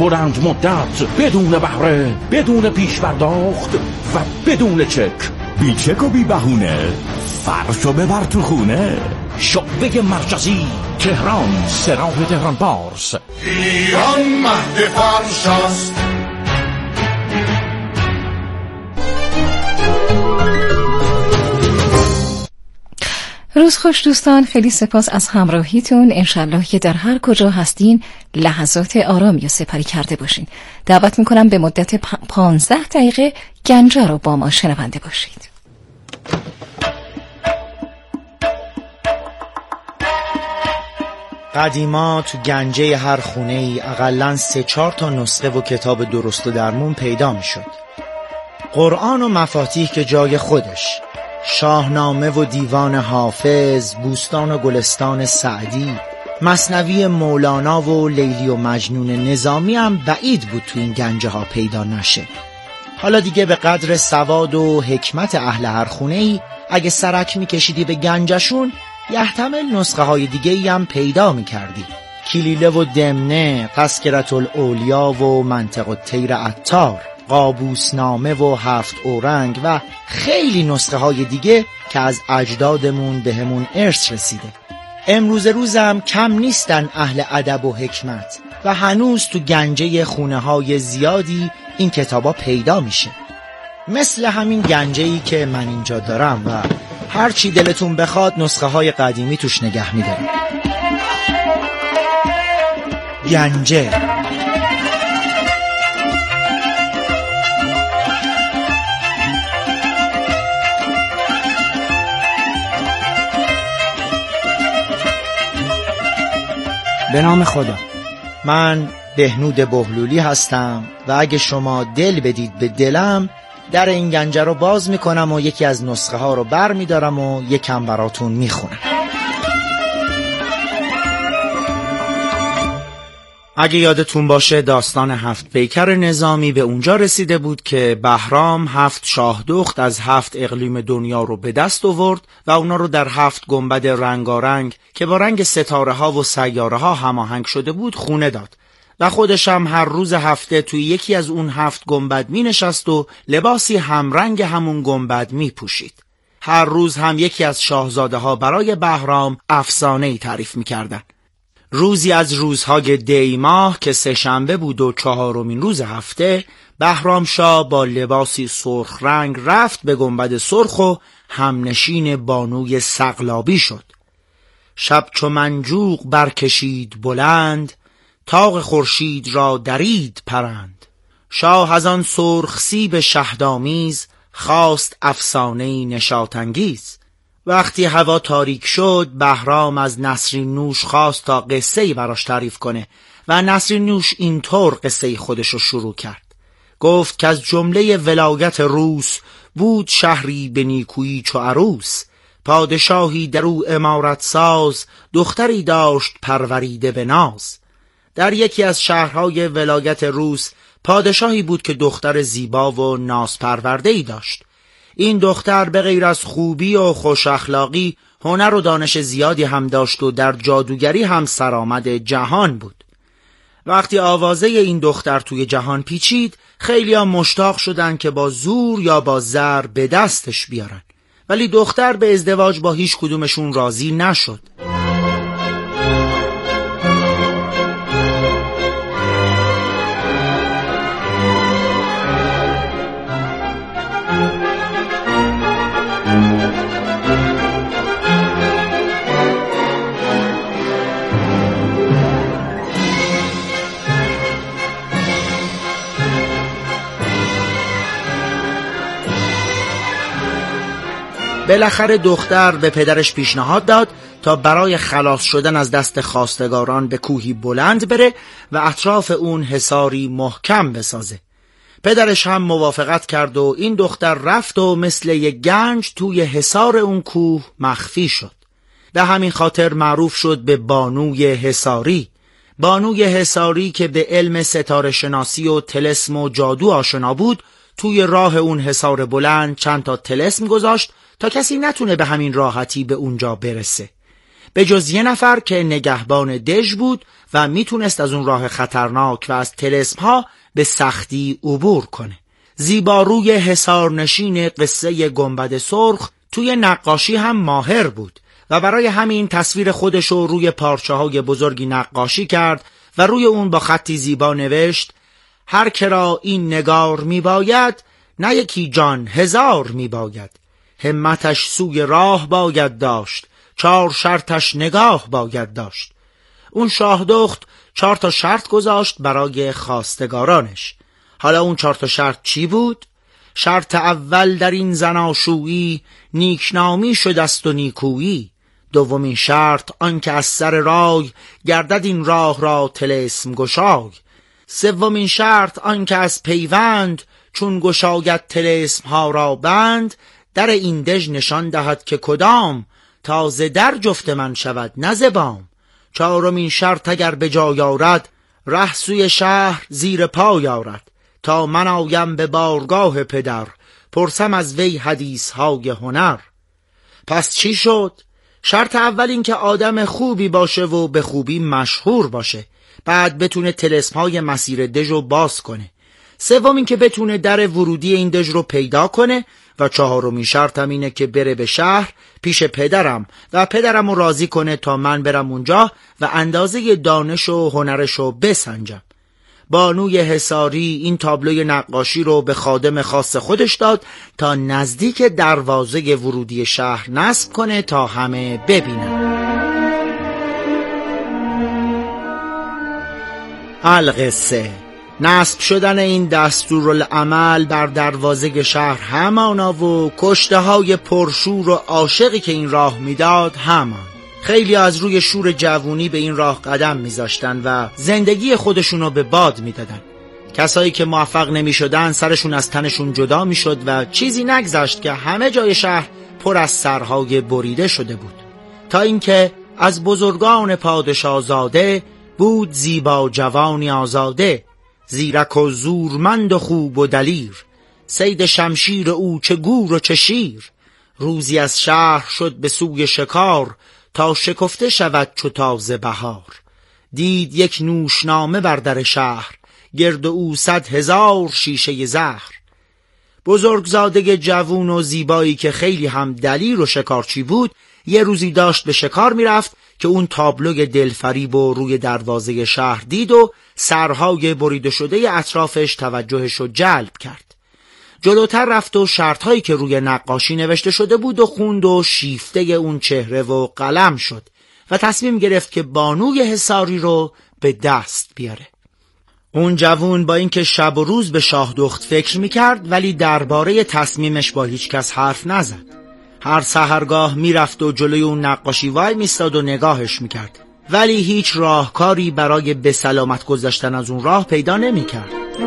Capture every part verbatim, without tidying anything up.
بلند مدت، بدون بهره، بدون پیش پرداخت و بدون چک. بی چک و بی بهونه، فرشو ببر تو خونه. شعبه مرکزی تهران، سراح تهران پارس. ایران مهد فرش است. روز خوش دوستان، خیلی سپاس از همراهیتون. انشالله که در هر کجا هستین لحظات آرامی رو سپری کرده باشین. دعوت میکنم به مدت پانزده دقیقه گنجه رو با ما شنونده باشید. قدیما تو گنجه هر خونه ای اقلن سه چهار تا نسخه و کتاب درست و درمون پیدا میشد. قرآن و مفاتیح که جای خودش، شاهنامه و دیوان حافظ، بوستان و گلستان سعدی، مثنوی مولانا و لیلی و مجنون نظامی هم بعید بود تو این گنجه ها پیدا نشه. حالا دیگه به قدر سواد و حکمت اهل هر خونه ای اگه سرک میکشیدی به گنجشون، یحتمل نسخه های دیگه ای هم پیدا میکردی. کلیله و دمنه، تذکرة الاولیا و منطق الطیر عطار، قابوسنامه و هفت اورنگ و خیلی نسخه های دیگه که از اجدادمون بهمون ارث رسیده. امروز روزم کم نیستن اهل ادب و حکمت و هنوز تو گنجه خونه های زیادی این کتابا پیدا میشه، مثل همین گنجه‌ای که من اینجا دارم و هر چی دلتون بخواد نسخه های قدیمی توش نگه میدارم. گنجه به نام خدا. من بهنود بهلولی هستم و اگه شما دل بدید به دلم، در این گنجه رو باز میکنم و یکی از نسخه ها رو بر میدارم و یکم براتون میخونم. اگه یادتون باشه داستان هفت پیکر نظامی به اونجا رسیده بود که بهرام هفت شاه دخت از هفت اقلیم دنیا رو به دست آورد و اونا رو در هفت گنبد رنگارنگ که با رنگ ستاره ها و سیاره ها هماهنگ شده بود خونه داد و خودش هم هر روز هفته توی یکی از اون هفت گنبد می نشست و لباسی همرنگ همون گنبد می پوشید. هر روز هم یکی از شاهزاده ها برای بهرام افسانه‌ای تعریف می کردن. روزی از روزهای دی ماه که سه شنبه بود و چهارمین روز هفته، بهرام شاه با لباسی سرخ رنگ رفت به گنبد سرخ و همنشین بانوی سقلابی شد. شب چو منجوق برکشید بلند، طاق خورشید را درید پرند. شاه از آن سرخ سیب شهدآمیز، خواست افسانه‌ای نشاط انگیز. وقتی هوا تاریک شد، بهرام از نسرین نوش خواست تا قصه‌ای براش تعریف کنه و نسرین نوش اینطور قصه خودش رو شروع کرد. گفت که از جمله ولایت روس، بود شهری به نیکویی چو عروس. پادشاهی در او امارت ساز، دختری داشت پروریده به ناز. در یکی از شهرهای ولایت روس پادشاهی بود که دختر زیبا و ناز پرورده‌ای داشت. این دختر به غیر از خوبی و خوش اخلاقی، هنر و دانش زیادی هم داشت و در جادوگری هم سرآمد جهان بود. وقتی آوازه این دختر توی جهان پیچید، خیلی ها مشتاق شدن که با زور یا با زر به دستش بیارن، ولی دختر به ازدواج با هیچ کدومشون راضی نشد. بالاخره دختر به پدرش پیشنهاد داد تا برای خلاص شدن از دست خواستگاران به کوهی بلند بره و اطراف اون حصاری محکم بسازه. پدرش هم موافقت کرد و این دختر رفت و مثل یک گنج توی حصار اون کوه مخفی شد. به همین خاطر معروف شد به بانوی حصاری. بانوی حصاری که به علم ستاره شناسی و طلسم و جادو آشنا بود، توی راه اون حصار بلند چند تا طلسم گذاشت تا کسی نتونه به همین راحتی به اونجا برسه. به جز یه نفر که نگهبان دژ بود و میتونست از اون راه خطرناک و از طلسم‌ها به سختی عبور کنه. زیباروی حصارنشین قصه گنبد سرخ توی نقاشی هم ماهر بود و برای همین تصویر خودش رو روی پارچه‌های بزرگی نقاشی کرد و روی اون با خطی زیبا نوشت: هر کرا این نگار می باید، نه یکی جان هزار می باید. همتش سوی راه باید داشت، چار شرطش نگاه باید داشت. اون شاهدخت چهار تا شرط گذاشت برای خواستگارانش. حالا اون چهار تا شرط چی بود؟ شرط اول در این زناشویی، نیکنامی شدست و نیکویی. دومین شرط آنکه از سر رای، گردد این راه را طلسم گشای. سومین شرط آنکه از پیوند، چون گشاید طلسم ها را بند. در این دژ نشان دهد که کدام، تازه در جفت من شود نه ز بام. چهارمین شرط اگر به جای آرد، ره سوی شهر زیر پای آرد. تا من آیم به بارگاه پدر، پرسم از وی حدیث های هنر. پس چی شد؟ شرط اول این که آدم خوبی باشه و به خوبی مشهور باشه، بعد بتونه طلسم های مسیر دژ رو باز کنه. سوم این که بتونه در ورودی این دژ رو پیدا کنه و چهارمین شرط هم اینه که بره به شهر پیش پدرم و پدرم رو راضی کنه تا من برم اونجا و اندازه دانش و هنرش رو بسنجم. بانوی حصاری این تابلوی نقاشی رو به خادم خاص خودش داد تا نزدیک دروازه ورودی شهر نصب کنه تا همه ببینن. القصه: نصب شدن این دستورالعمل بر دروازه شهر همانا و کشته های پرشور و عاشقی که این راه میداد همان. خیلی از روی شور جوونی به این راه قدم میذاشتن و زندگی خودشونو به باد میدادن. کسایی که موفق نمیشدن سرشون از تنشون جدا میشد و چیزی نگذشت که همه جای شهر پر از سرهای بریده شده بود. تا اینکه از بزرگان پادشاه زاده بود زیبا جوانی آزاده، زیرک و زورمند و خوب و دلیر. صید شمشیر او چه گور و چه شیر. روزی از شهر شد به سوی شکار، تا شکفته شود چو تازه بهار. دید یک نوشنامه بر در شهر، گرد او صد هزار شیشه زهر. بزرگزاده جوون و زیبایی که خیلی هم دلیر و شکارچی بود، یه روزی داشت به شکار میرفت که اون تابلوی دلفریب و روی دروازه شهر دید و سرهای بریده شده اطرافش توجهش رو جلب کرد. جلوتر رفت و شرطهایی که روی نقاشی نوشته شده بود و خوند و شیفته اون چهره و قلم شد و تصمیم گرفت که بانوی حصاری رو به دست بیاره. اون جوون با اینکه شب و روز به شاهدخت فکر میکرد ولی درباره تصمیمش با هیچ کس حرف نزد. هر سحرگاه میرفت و جلوی اون نقاشی وای میستاد و نگاهش میکرد ولی هیچ راهکاری برای به سلامت گذشتن از اون راه پیدا نمیکرد.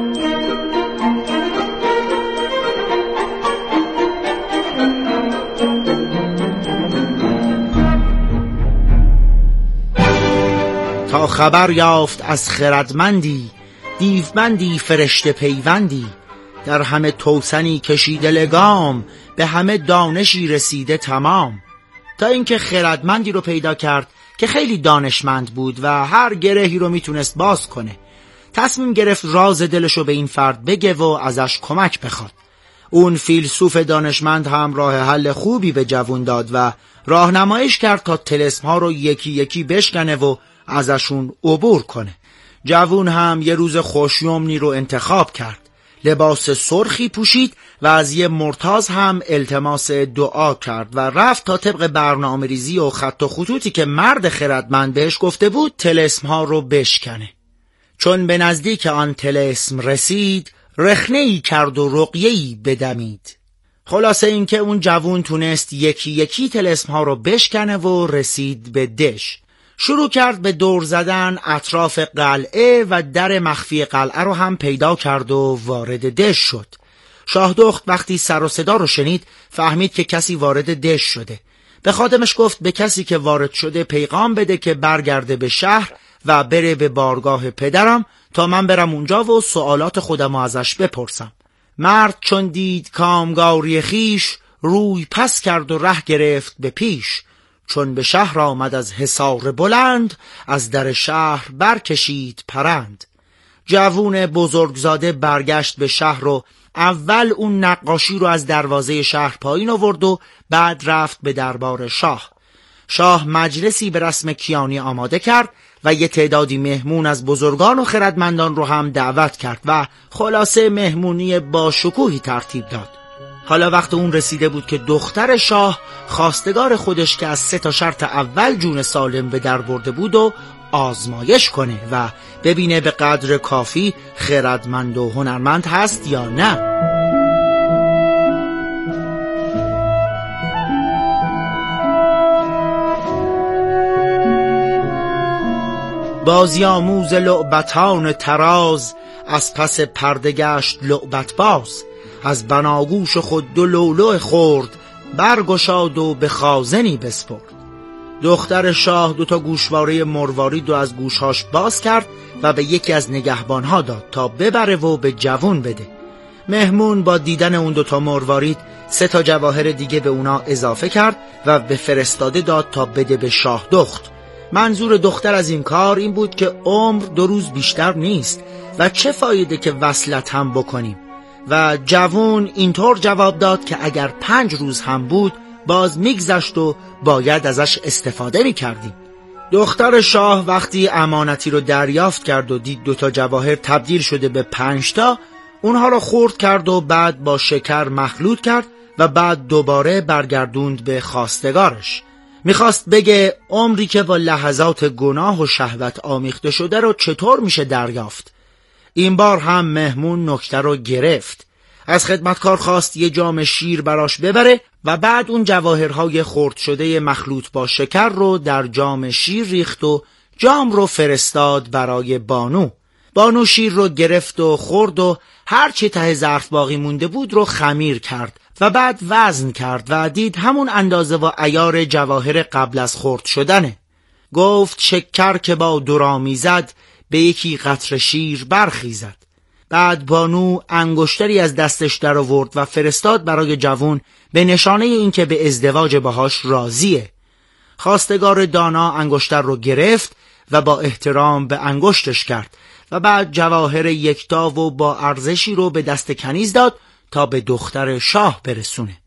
تا خبر یافت از خردمندی، دیومندی فرشته پیوندی. در همه توسنی کشیده لگام، به همه دانشی رسیده تمام. تا اینکه خردمندی رو پیدا کرد که خیلی دانشمند بود و هر گرهی رو میتونست باز کنه. تصمیم گرفت راز دلشو به این فرد بگه و ازش کمک بخواد. اون فیلسوف دانشمند هم راه حل خوبی به جوون داد و راهنماییش کرد تا طلسم ها رو یکی یکی بشکنه و ازشون عبور کنه. جوون هم یه روز خوشیومنی رو انتخاب کرد. لباس سرخی پوشید و از یه مرتاض هم التماس دعا کرد و رفت تا طبق برنامه ریزی و خط و خطوطی که مرد خردمند بهش گفته بود طلسم ها رو بشکنه. چون به نزدیک آن طلسم رسید، رخنه‌ای کرد و رقیه‌ای بدمید. خلاصه این که اون جوون تونست یکی یکی طلسم ها رو بشکنه و رسید به دژ. شروع کرد به دور زدن اطراف قلعه و در مخفی قلعه رو هم پیدا کرد و وارد دژ شد. شاهدخت وقتی سر و صدا رو شنید فهمید که کسی وارد دژ شده. به خادمش گفت به کسی که وارد شده پیغام بده که برگرده به شهر و بره به بارگاه پدرم تا من برم اونجا و سوالات خودم ازش بپرسم. مرد چون دید کامگاری خیش، روی پس کرد و ره گرفت به پیش. چون به شهر آمد از حصار بلند، از در شهر برکشید پرند. جوون بزرگزاده برگشت به شهر و اول اون نقاشی رو از دروازه شهر پایین آورد و بعد رفت به دربار شاه. شاه مجلسی به رسم کیانی آماده کرد و یه تعدادی مهمون از بزرگان و خردمندان رو هم دعوت کرد و خلاصه مهمونی با شکوهی ترتیب داد. حالا وقت اون رسیده بود که دختر شاه خواستگار خودش که از سه تا شرط اول جون سالم به در برده بود و آزمایش کنه و ببینه به قدر کافی خردمند و هنرمند هست یا نه. بازیاموز لعبتان تراز، از پس پرده گشت لعبت باز. از بناگوش خود دو لولو خورد، برگشاد و به خازنی بسپرد. دختر شاه دو تا گوشواره مروارید رو از گوشهاش باز کرد و به یکی از نگهبانها داد تا ببره و به جوون بده. مهمون با دیدن اون دو تا مروارید سه تا جواهر دیگه به اونا اضافه کرد و به فرستاده داد تا بده به شاه دخت. منظور دختر از این کار این بود که عمر دو روز بیشتر نیست و چه فایده که وصلت هم بکنیم. و جوون اینطور جواب داد که اگر پنج روز هم بود باز میگذشت و باید ازش استفاده میکردیم. دختر شاه وقتی امانتی رو دریافت کرد و دید دوتا جواهر تبدیل شده به پنج تا، اونها رو خرد کرد و بعد با شکر مخلوط کرد و بعد دوباره برگردوند به خواستگارش. میخواست بگه عمری که با لحظات گناه و شهوت آمیخته شده رو چطور میشه دریافت. این بار هم مهمون نکته رو گرفت. از خدمتکار خواست یه جام شیر براش ببره و بعد اون جواهرهای خرد شده مخلوط با شکر رو در جام شیر ریخت و جام رو فرستاد برای بانو. بانو شیر رو گرفت و خورد و هر چی ته ظرف باقی مونده بود رو خمیر کرد و بعد وزن کرد و دید همون اندازه و عیار جواهر قبل از خرد شدنه. گفت شکر که با درامی زد، به یکی قطره شیر برخیزد. بعد بانو انگشتری از دستش در آورد و فرستاد برای جوون به نشانه اینکه به ازدواج باهاش راضیه. خواستگار دانا انگشتر رو گرفت و با احترام به انگشتش کرد و بعد جواهر یکتا و با ارزشی رو به دست کنیز داد تا به دختر شاه برسونه.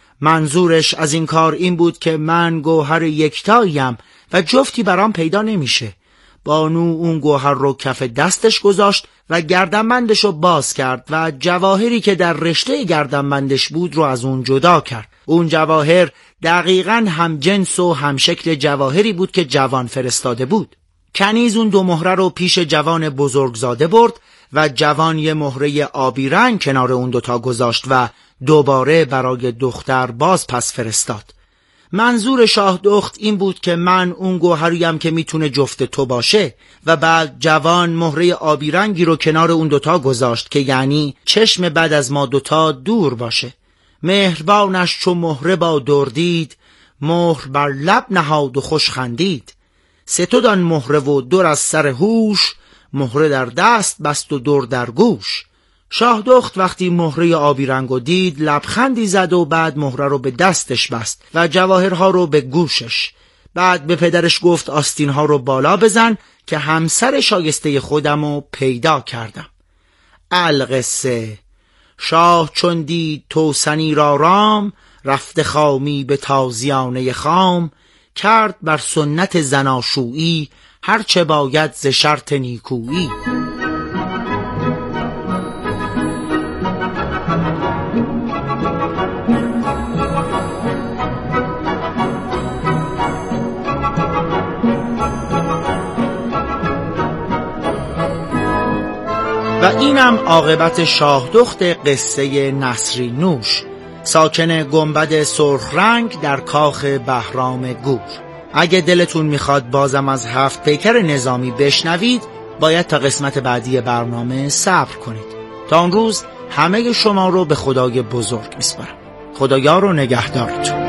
منظورش از این کار این بود که من گوهر یکتاییم و جفتی برام پیدا نمیشه. بانو اون گوهر رو کف دستش گذاشت و گردنبندش رو باز کرد و جواهری که در رشته گردنبندش بود رو از اون جدا کرد. اون جواهر دقیقاً هم جنس و هم شکل جواهری بود که جوان فرستاده بود. کنیز اون دو مهره رو پیش جوان بزرگزاده برد و جوان یه مهره آبی رنگ کنار اون دوتا گذاشت و دوباره برای دختر باز پس فرستاد. منظور شاه دخت این بود که من اون گوهریم که میتونه جفت تو باشه و بعد جوان مهره آبی رنگی رو کنار اون دوتا گذاشت که یعنی چشم بد از ما دوتا دور باشه. مهربانش چو مهره با دردید، مهر بر لب نهاد و خوش خندید. ستودان مهره و دور از سر هوش، مهره در دست بست و دور در گوش. شاه دخت وقتی مهره آبی رنگو دید لبخندی زد و بعد مهره رو به دستش بست و جواهرها رو به گوشش. بعد به پدرش گفت آستینها رو بالا بزن که همسر شایسته خودمو پیدا کردم. القصه شاه چون دید توسنی را رام، رفت خامی به تازیانه خام. کرد بر سنت زناشویی، هرچه باید ز شرط نیکویی. و اینم عاقبت شاهدخت قصه نسرین نوش، ساکن گنبد سرخ رنگ در کاخ بهرام گور. اگه دلتون میخواد بازم از هفت پیکر نظامی بشنوید، باید تا قسمت بعدی برنامه صبر کنید. تا اون روز همه شما رو به خدای بزرگ میسپارم. خدایار و نگهدارتون.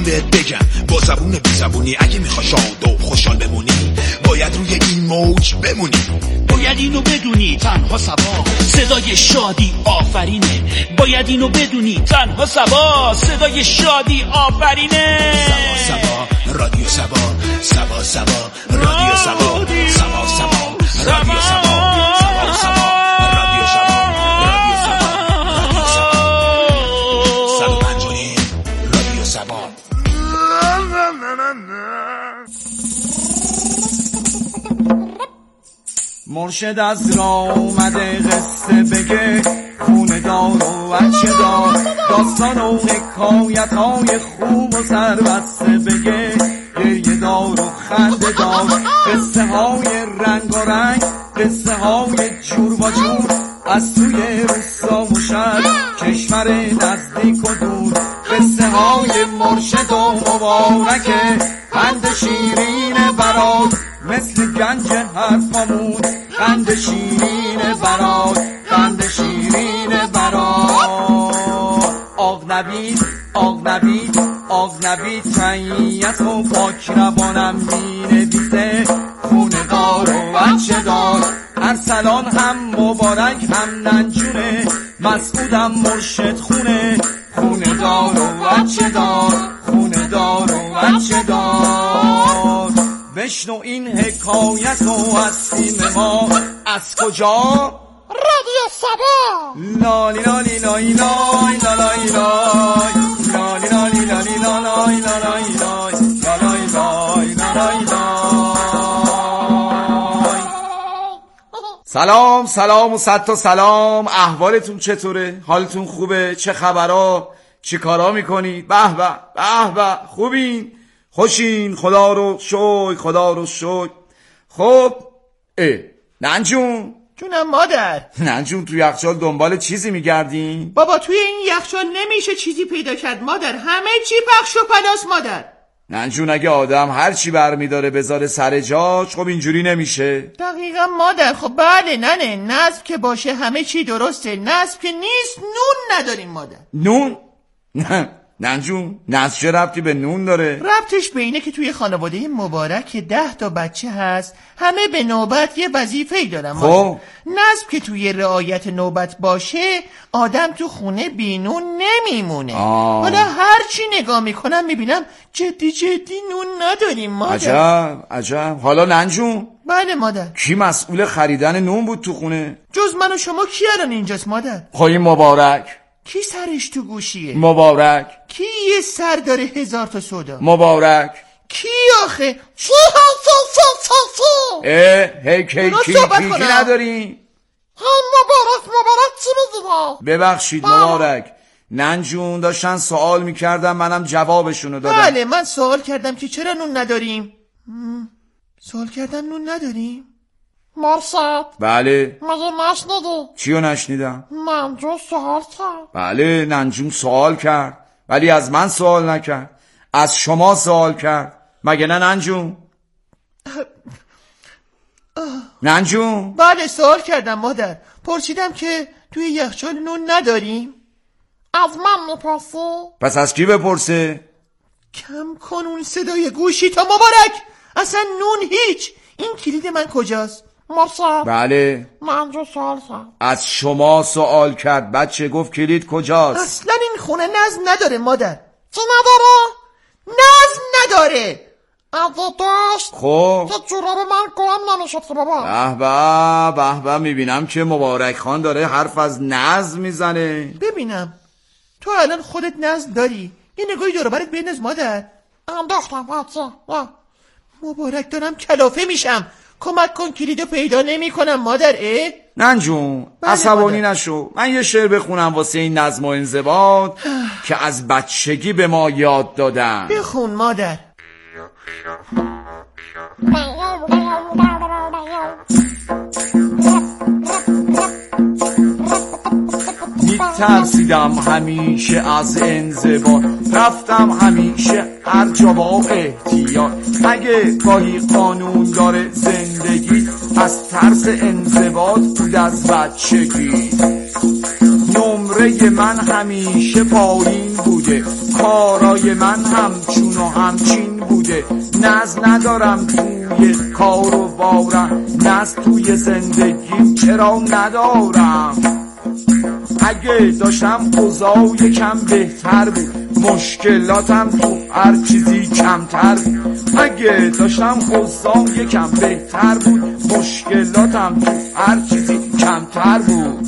بهت بگم با زبون بی زبونی اگه میخوای شاد و خوشحال بمونی باید روی این موج بمونی. باید اینو بدونی تنها سبا صدای شادی آفرینه. باید اینو بدونی تنها سبا صدای شادی آفرینه. سبا سبا رادیو سبا سبا سبا رادیو سبا سبا سبا رادیو سبا سبا سبا رادیو سبا رادیو سبا رادیو سبا صد و پنج و نیم رادیو سبا. مرشد از راه اومده قصه بگه، خونه دار و بچه دار، داستان و حکایت های خوب و سربسته بگه، گریه دار و خنده دار، قصه های رنگ و رنگ، قصه های جور و جور، از توی روستا و شهر، کشور نزدیک و دور، قصه های مرشد و مبارکه، قند شیرین برات مثل گنج حرفامون، قند شیرین برات، قند شیرین برات. آق نبید، آق نبید، آق نبید تنیت و پاک روانم می نویسه، خونه دار و بچه دار، ارسلان هم مبارک هم ننجونه، مسعودم مرشد خونه، خونه دار و بچه دار، خونه دار و بچه دار. بشنو این حکایت و از تیم ما، از کجا؟ رادیو سبا. لالی لالی لای لای لای لای لالی لالی لالی لای لای لای لای لای لای. سلام سلام و صد تا سلام. احوالتون چطوره؟ حالتون خوبه؟ چه خبرها؟ چی کارا میکنید؟ به به به به، خوبین؟ خوشین؟ خدا رو شکر، خدا رو شکر. خب اه ننجون جونم مادر. ننجون تو یخچال دنبال چیزی میگردین؟ بابا توی این یخچال نمیشه چیزی پیدا کرد مادر، همه چی پخش و پلاس مادر. ننجون اگه آدم هر چی برمیداره بذاره سر جاش، خب اینجوری نمیشه. دقیقا مادر. خب بله ننه، نصب که باشه همه چی درسته، نصب که نیست نون نداریم مادر. نون؟ نه ننجون، نصب چه ربطی به نون داره؟ ربطش به اینه که توی خانواده مبارک ده تا بچه هست، همه به نوبت یه وظیفه‌ای دارن. خب نصب که توی رعایت نوبت باشه، آدم تو خونه بینون نمیمونه. آه. حالا هر چی نگاه میکنم میبینم جدی جدی نون نداریم مادر. عجب عجب. حالا ننجون، بله مادر، کی مسئول خریدن نون بود تو خونه؟ جز من و شما کی الان اینجاست مادر؟ خواهی مبارک. کی سرش تو گوشیه؟ مبارک. کی یه سر داره هزار تا سودا؟ مبارک. کی آخه؟ کی ها اه هی کی کی کی نداری؟ هم مبارک مبارک چی میگیره؟ ببخشید مبارک. ننجون داشتن سوال میکردم، منم جوابشونو دادم. بله من سوال کردم که چرا نون نداریم. سوال کردم نون نداریم. مرشد. بله. مگه نشنیدی؟ چیو نشنیدم؟ ننجون سوال کرد. بله ننجون سوال کرد، ولی از من سوال نکرد، از شما سوال کرد. مگه نه ننجون؟ ننجون؟ بله سوال کردم مادر، پرسیدم که توی یخچال نون نداریم. از من میپرسی؟ پس از کی بپرسه؟ کم کن اون صدای گوشی تا مبارک، اصلا نون هیچ. این کلید من کجاست؟ مرشد. بله ننجون سوال کرد. از شما سوال کرد. بچه گفت کلید کجاست؟ اصلا این خونه نظم نداره مادر. چی نداره؟ نظم نداره. اگه داشت خب که جوراب من گم نمیشد که بابا. به به به به، میبینم که مبارک خان داره حرف از نظم میزنه. ببینم تو الان خودت نظم داری؟ یه نگاهی دور و برت بنداز مادر. انداختم بچه. مبارک دارم کلافه میشم، کمک کن کلیدو پیدا نمی کنم مادر. اه ننجون عصبانی نشو، من یه شعر بخونم واسه این نظم و انضباط که از بچگی به ما یاد دادن. بخون مادر. میترسیدم همیشه از انضباط، رفتم همیشه هر جا با احتیاط. اگه گاهی قانون داره زندگی، از ترس انضباط بود از بچگی. نمره من همیشه پایین بوده، کارای من همچون و همچین بوده. نز ندارم توی کار و بارم، نز توی زندگی چرا ندارم. اگه داشتم اوضاع یکم بهتر بود، مشکلاتم تو هر چیزی کمتر بود. اگه داشتم اوضاع یکم بهتر بود، مشکلاتم تو هر چیزی کمتر بود.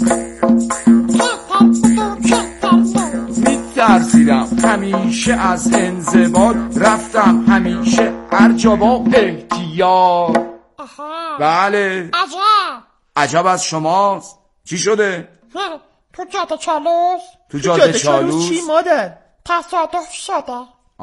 میترسیدم همیشه از انضباط، رفتم همیشه هر جا با احتیاط. بله. عجب عجب از شماست. چی شده؟ تو جاده چالوس. تو جاده چالوس چی مادر؟ تصادف شده.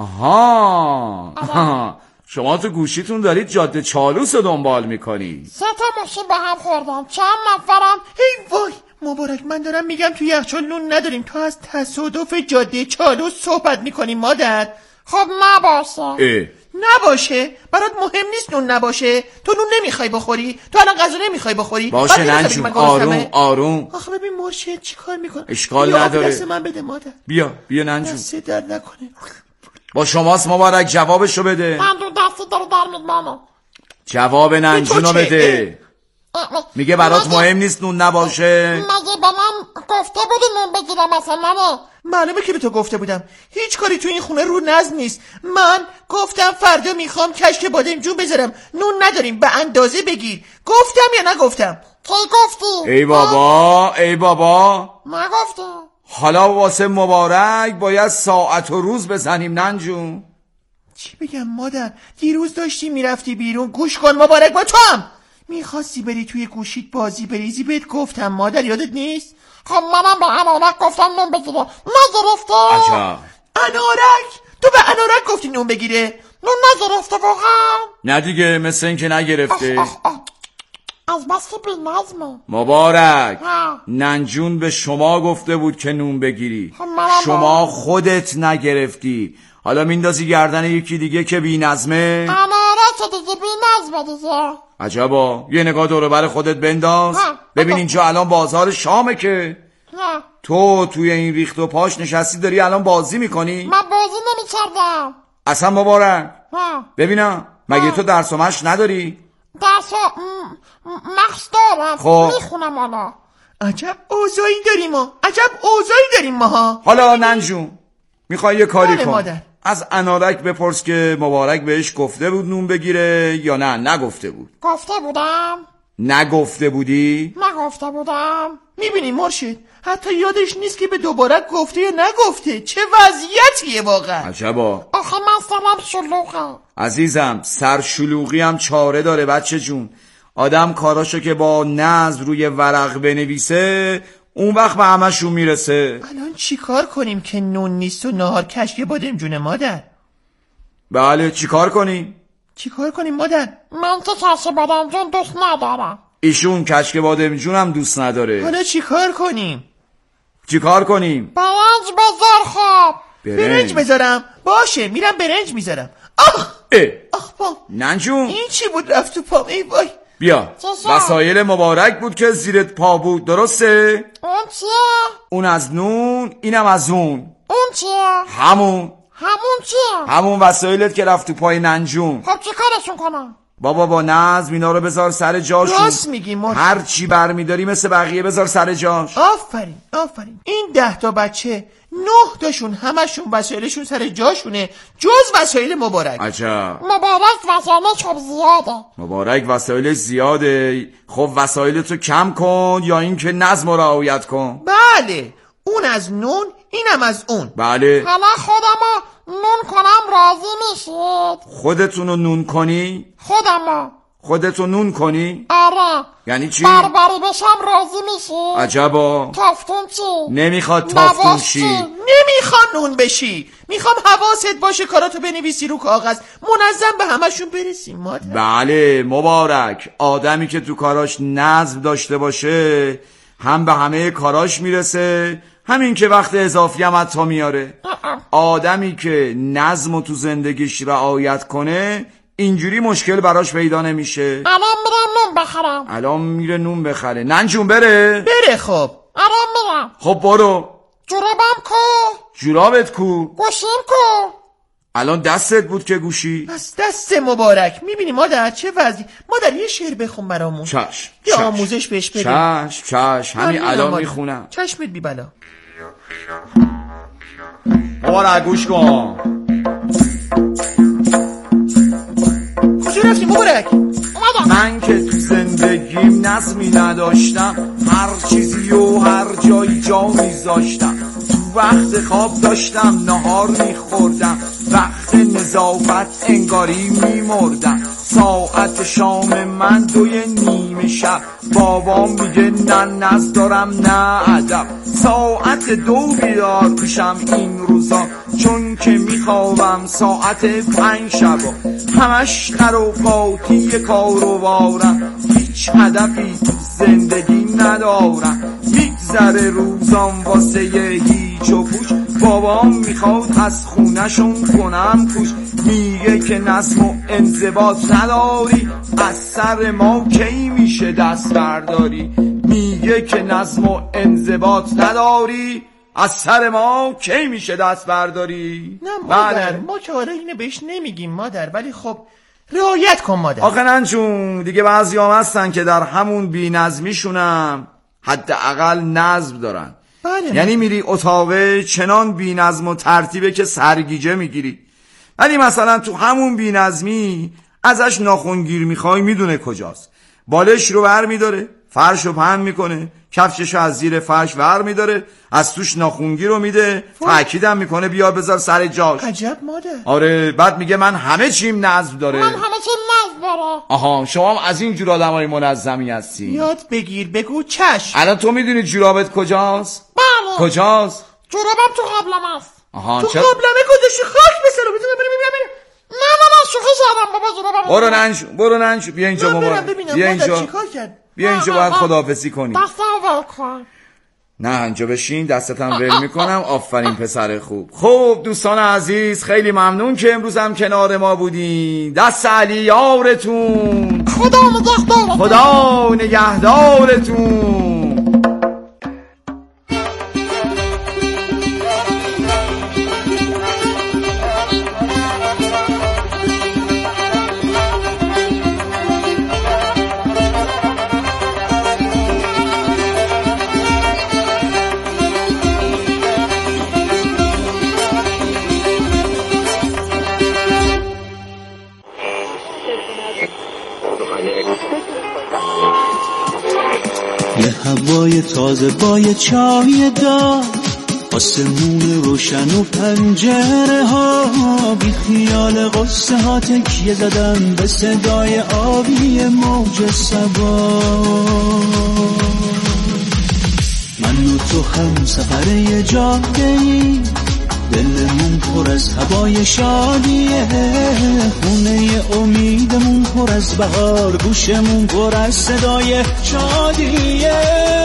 آها آها. شما تو گوشیتون دارید جاده چالوس رو دنبال میکنی؟ سه تا ماشین به هم خوردن، چند نفرم؟ هی وای مبارک، من دارم میگم توی یخچال نون نداریم، تو از تصادف جاده چالوس صحبت میکنی مادر. خب نباشه. اه. نباشه؟ برات مهم نیست نون نباشه؟ تو نون نمیخوای بخوری؟ تو الان غذا نمیخوای بخوری؟ باشه ننجون، آروم آروم. آخه ببین مرشد چی کار میکنه. اشکال نداره. دست من بده مادر. بیا بیا ننجون، دست در نکنه. با شماست مبارک، جوابشو بده. من دو دستی داره در میدمانه. جواب ننجونو بده. میگه برات مهم نیست نون نباشه. مگه به من گفته بودی نون بگیرم مثلا؟ معلومه که به تو گفته بودم هیچ کاری تو این خونه رو نظم نیست. من گفتم فردا میخوام کشک بادمجون بذارم، نون نداریم به اندازه بگیر. گفتم یا نگفتم؟ کی گفتی؟ ای بابا ای بابا نگفتی. حالا واسه مبارک باید ساعت و روز بزنیم ننجون. چی بگم مادر؟ دیروز داشتی میرفتی بیرون، گوش کن مبارک، با تو هم میخواستی بری توی گوشیت بازی بریزی، بهت گفتم مادر، یادت نیست؟ خب منم به انارک گفتم نون بگیره، نگرفته. عجب. انارک؟ تو به انارک گفتی نون بگیره؟ نون نگرفته واقعا؟ نه دیگه، مثل این که نگرفته. آخ آخ آخ. از بس که بی نظمه. مبارک ها. ننجون به شما گفته بود که نون بگیری، خب منم شما خودت نگرفتی. حالا میندازی گردن یکی دیگه که بی نظمه. انارک دیگه بی نظمه دیگه. عجبا. یه نگاه دور بر خودت بنداز. ها. ببین اینجا الان بازار شامه که ها. تو توی این ریخت و پاش نشستی داری الان بازی میکنی. من بازی نمی کردم. اصلا مبارک ها. ببینم مگه ها. تو درس و مشق نداری؟ درس مخص دارم. خب. میخونم حالا. عجب اوضاعی داریم ما، عجب اوضاعی داریم ما ها. حالا ننجون میخوای یه کاری بله کن مادر. از انارک بپرس که مبارک بهش گفته بود نون بگیره یا نه نگفته بود. گفته بودم. نگفته بودی؟ نگفته بودم. میبینی مرشد حتی یادش نیست که به دوباره گفته یا نگفته. چه وضعیتیه واقعا. عجبا. آخه من سرم شلوغه. عزیزم سر شلوغی هم چاره داره بچه جون. آدم کاراشو که با نظم روی ورق بنویسه اون وقت به همشون میرسه. الان چی کار کنیم که نون نیست و نهار کشک بادمجون مادر؟ بله چی کار کنیم؟ چی کار کنیم مادر؟ من که کشک بادمجون دوست ندارم. ایشون کشک بادمجون هم دوست نداره. حالا چی کار کنیم؟ چی کار کنیم؟ برنج بذار خب. برنج بذارم؟ باشه میرم برنج میذارم. آخ اه. آخ پام. ننجون این چی بود رفت تو پام؟ ای وای. بیا وسایل مبارک بود که زیرت پا بود، درسته؟ اون چیه؟ اون از نون اینم از اون. اون چیه؟ همون همون چیه؟ همون وسایلت که رفت تو پای ننجون. خب چی کارشون کنم؟ بابا با نظم اینا رو بذار سر جاشون. راست میگی مرشد. هر چی برمیداری مثل بقیه بذار سر جاش. آفرین آفرین. این ده تا بچه نه تاشون همشون وسایلشون سر جاشونه جز وسایل مبارک. عجب. مبارک وسایلش خب زیاده. مبارک وسایلش زیاده. خب وسایلتو کم کن یا اینکه نظم رو رعایت کن. بله اون از نون اینم از اون. بله. حالا خودمو نون کنم راضی میشید؟ خودتونو نون کنی؟ خودمو خودتو نون کنی؟ آره. یعنی چی؟ بربری بشم راضی میشید؟ عجبا. تافتون چی؟ نمیخواد تافتون چی؟ نمیخوام نون بشی، میخوام حواست باشه کاراتو بنویسی رو کاغذ، منظم به همشون برسیم مادر. بله مبارک. آدمی که تو کاراش نظم داشته باشه هم به همه کاراش میرسه، همین که وقت اضافی هم حتی میاره. آدمی که نظم تو زندگیش رعایت کنه اینجوری مشکل براش پیدا نمیشه. الان میرم نون بخرم. الان میره نون بخره. ننجون بره؟ بره خب. الان میرم. خب برو. جورابم کو؟ جورابت کو؟ گوشیم کو؟ الان دستت بود که گوشی؟ پس دست مبارک. میبینی مادر چه وضعی؟ مادر یه شعر بخون برامون. چشم. یه آموزش بهش بده. چشم چشم همین الان میخونم. چشمت بی بلا. مبارک گوش کن. کجا رفتی مبارک؟ من که تو زندگیم نظمی نداشتم، هر چیزی و هر جایی جا میذاشتم. تو وقت خواب داشتم نهار میخوردم، وقت نظافت انگاری میمردم. ساعت شام من دوی نیمه شب، بابام میگه نه نز دارم نه ادب. ساعت دو بیدار میشم این روزا، چون که میخوابم ساعت پنج شبا. همش خرافاتی کاروبارم، هیچ هدفی زندگی ندارم. میگذره روزام واسه یه هیچ و پوچ، بابام میخواد از خونشون کنم کوش. میگه که نظم و انضباط نداری، از سر ما کی میشه دست برداری. میگه که نظم و انضباط نداری، از سر ما کی میشه دست برداری. نه مادر ما که آره اینو بهش نمیگیم مادر، ولی خب رعایت کن مادر. آخه ننجون دیگه بعضی هم هستن که در همون بی نظمیشونم حداقل نظم دارن. بله. یعنی میری اتاقه چنان بی نظم و ترتیبه که سرگیجه میگیری، ولی مثلا تو همون بی نظمی ازش ناخنگیر میخوای میدونه کجاست. بالش رو بر میداره، فرش رو پهن میکنه، کفشش رو از زیر فرش ور میداره، از توش ناخونگیر رو میده، تأکیدم میکنه بیا بذار سر جاش. عجب مادر. آره بعد میگه من همه چیم نظم داره. من همه چیم نظم داره. آها شما هم از این جور آدمای منظمی هستی. یاد بگیر بگو چشم. الان تو میدونی جورابت کجاست؟ بله. کجاست؟ جورابم تو قبلم است. آها تو چه؟ قبلمه گذاشتی خاک بسرو. بزن بریم بریم بریم. نه بابا شوخی کردم بابا جورابم. برو ننشو برو ننشو بیا اینجا بابا. بیا اینجا. چیکار کرد؟ بیا اینجا باید خداحافظی کنی. دستم ول کن. نه اینجا بشین دستتم ول میکنم. آفرین پسر خوب. خب دوستان عزیز خیلی ممنون که امروز هم کنار ما بودین. دست علی یارتون. خدا نگهدارتون. خدا نگهدارتون. یه هوای تازه با یه چای دار، آسمون روشن و پنجره ها، بی خیال قصه ها تکیه زدم به صدای آبی موج صبا. من و تو هم سفر یه جاده‌ای، دلمون پر از هوای شادیه، خونه امیدمون پر از بهار، گوشمون پر از صدای شادیه.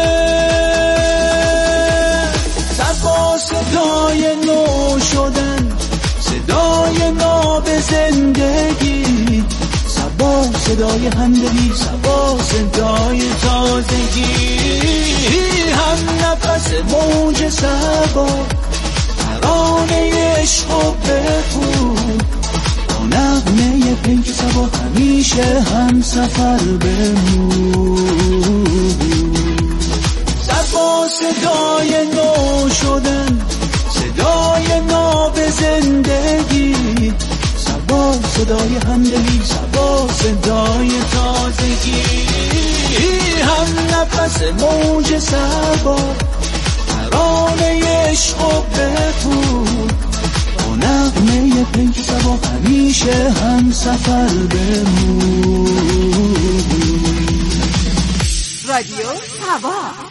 صبا صدای نو شدن، صدای ناب زندگی، صبا صدای همدلی، صبا صدای تازگی، هم نفس موج صبا، ترانه عشق و بخون، با نغمه پیک صبا همیشه هم سفر بمون. صبا صدای نو شدن، صدای ناب زندگی، صبا صدای همدلی، صبا صدای تازگی، هم نفس موج صبا، ترانه عشق و بخون، با نغمه پیک صبا همیشه هم سفر بمون. رادیو سبا.